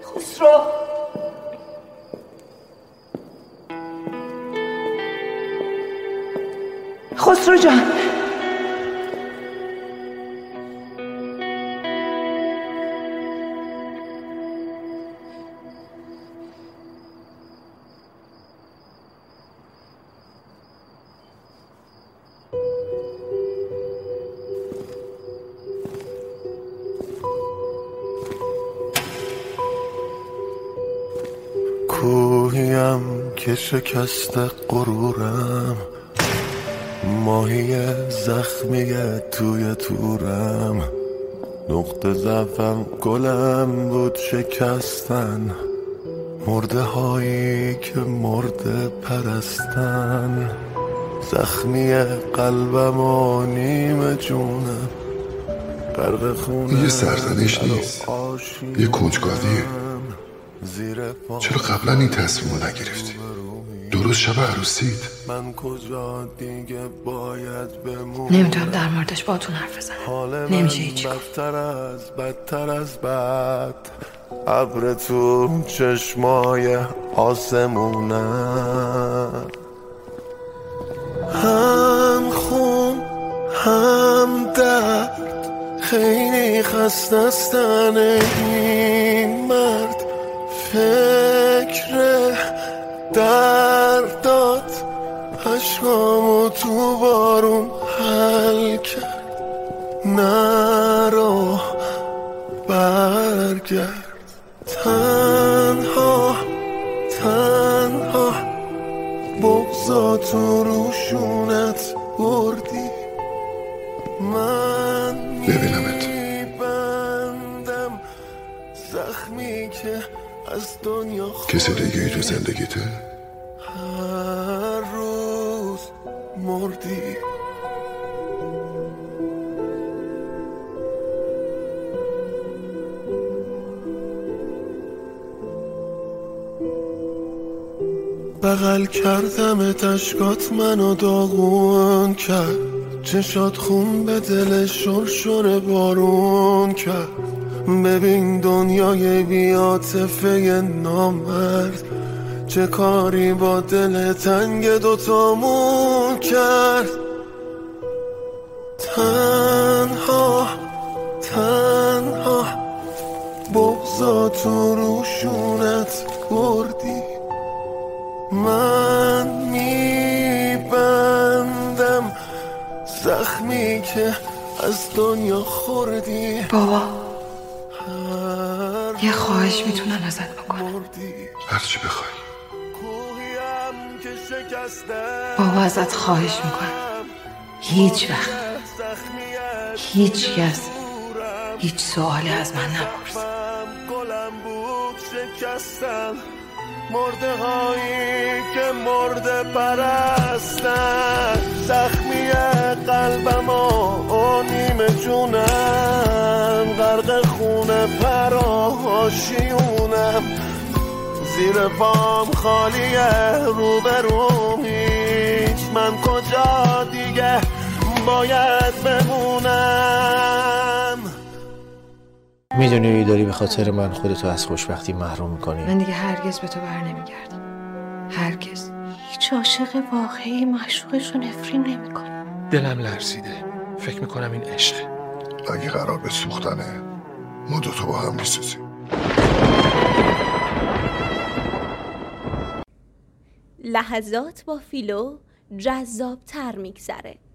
خسرو جان، کوهیم که شکست غرورم، ماهی زخمی توی تورم، نقطه ضعفم گلم بود شکستن، مرده هایی که مرده پرستن، زخمی قلبم و نیم جونم غرق خونه. یه سرزنش نیست، یه کنجکاویه. چرا قبلا این تصمیم رو نگرفتی؟ درست شب عروسیت. نمیتونم در موردش باهاتون حرف بزنم، نمیشه هیچی گفت. بدتر از بد، ابر تو چشمای آسمونم، هم خون هم درد، خیلی خستستن این مرد، فکر دردات عشقامو تو بارون حل کرد، نرو برگرد، تنها بغضا تو روشونت بردی، من ببینمت میبندم زخمی که از دنیا کسی دیگه ای تو زندگیته؟ هر روز مردی. بغل کردم اشکات منو داغون کرد، چشات خون به دل شرشر بارون کرد، ببین دنیای بی‌عاطفه نامرد چه کاری با دل تنگ دوتامون کرد، تنها بغضا تو روشونت بردی، من میبندم زخمی که از دنیا خوردی. بابا یه خواهش میتونم ازت بکنم؟ هرچی بخوای. بابا ازت خواهش میکنم هیچ وقت هیچ کس هیچ سوالی از من نپرس. مرده هایی که مرده پرستن، زخمی قلبم و نیم جونم غرق خونه پراشیونم، زیر پام خالیه روبروم هیچ، من کجا دیگه باید بمونم؟ میدونی داری به خاطر من خودتو از خوشبختی محروم میکنی. من دیگه هرگز به تو بر نمیگردم، هرگز. هیچ عاشق واقعی معشوقش رو نفرین نمیکنه. دلم لرزیده، فکر میکنم این عشقه. اگه قرار به سوختنه ما دوتا با هم میسوزیم. لحظات با فیلو جذاب تر میگذره.